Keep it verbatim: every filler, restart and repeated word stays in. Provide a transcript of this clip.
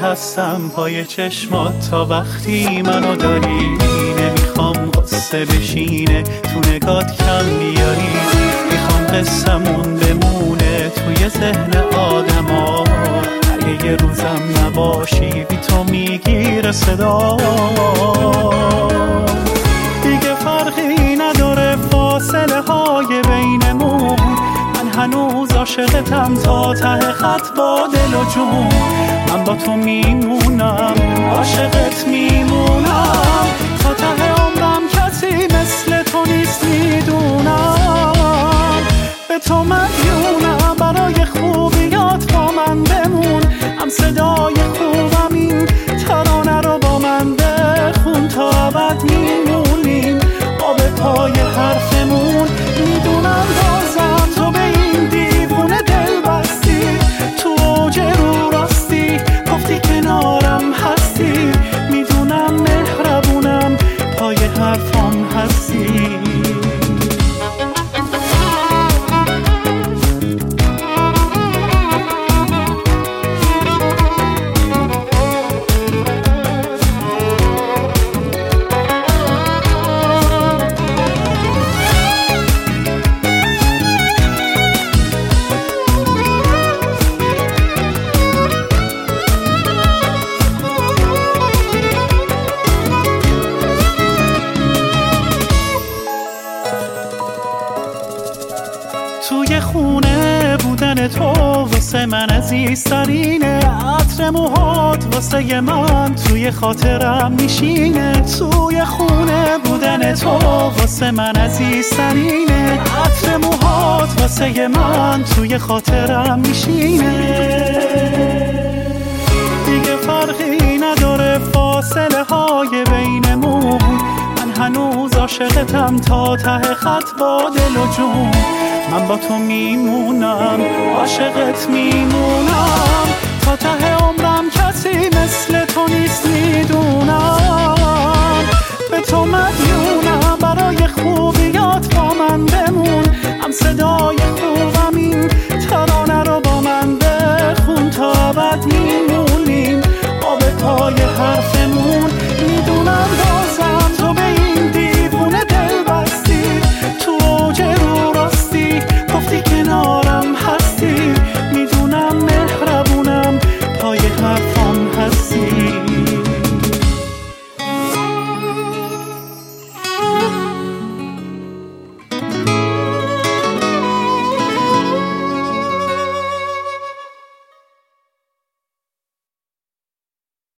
هستم پای چشمات تا وقتی منو داری. نمیخوام قصه بشینه تو نگات کم بیاری، میخوام قصمون بمونه توی ذهن آدما. اگه یه روزم نباشی بی تو میگیره صدا. دیگه فرقی نداره فاصله های بینمون، من هنوز عاشقتم تا ته خط با دل و جون. من با تو میمونم عاشقت میمونم تا ته عمرم، کسی مثل تو نیست میدونم. به تو مدیونم برای خوبیات با من بمون، هم صدای خوبم این ترانه رو با من بخون تا ابد میمونیم آب پای حرفمون. میدونم بازم تو به این دیوونه دل بستی، تو اوج رو راستی گفتی کنارم هستی. میدونم مهربونم پای حرفام هستی. توی خونه بودن تو واسه من عزیزترینه، عطر موهات واسه من توی خاطرم میشینه. توی خونه بودن تو واسه من عزیزترینه، عطر موهات واسه من توی خاطرم میشینه. دیگه فرقی نداره فاصله های بینمون، من هنوز عاشقتم تا ته خط با دل و جون. من با تو میمونم عاشقت میمونم تا ته عمرم، کسی مثل تو نیست میدونم. به تو مدیونم برای خوبیات با من بمون، هم صدای